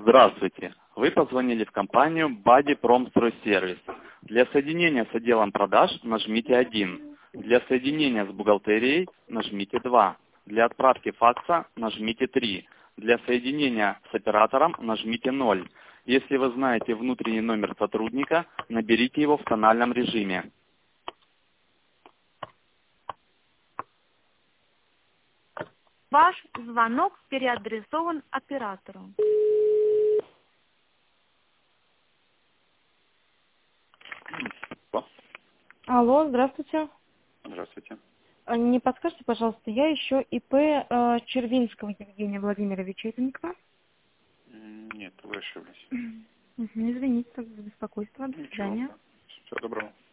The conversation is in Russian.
Здравствуйте. Вы позвонили в компанию Body Промстройсервис. Для соединения с отделом продаж нажмите 1. Для соединения с бухгалтерией нажмите 2. Для отправки факса нажмите 3. Для соединения с оператором нажмите 0. Если вы знаете внутренний номер сотрудника, наберите его в тональном режиме. Ваш звонок переадресован оператору. Алло, здравствуйте. Здравствуйте. Не подскажете, пожалуйста, я еще ИП Червинского Евгения Владимировича. Это не к вам? Нет, вы ошиблись. Извините за беспокойство. До Ничего. свидания. Всего доброго.